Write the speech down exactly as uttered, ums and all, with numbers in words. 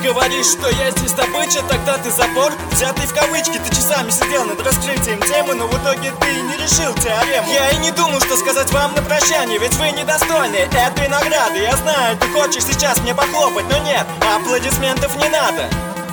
говоришь, что я здесь добыча, тогда ты забор. Взятый в кавычки, ты часами сидел над раскрытием темы, но в итоге ты не решил теорему. Я и не думал, что сказать вам на прощание, ведь вы недостойны этой награды. Я знаю, ты хочешь сейчас мне похлопать, но нет, аплодисментов не надо.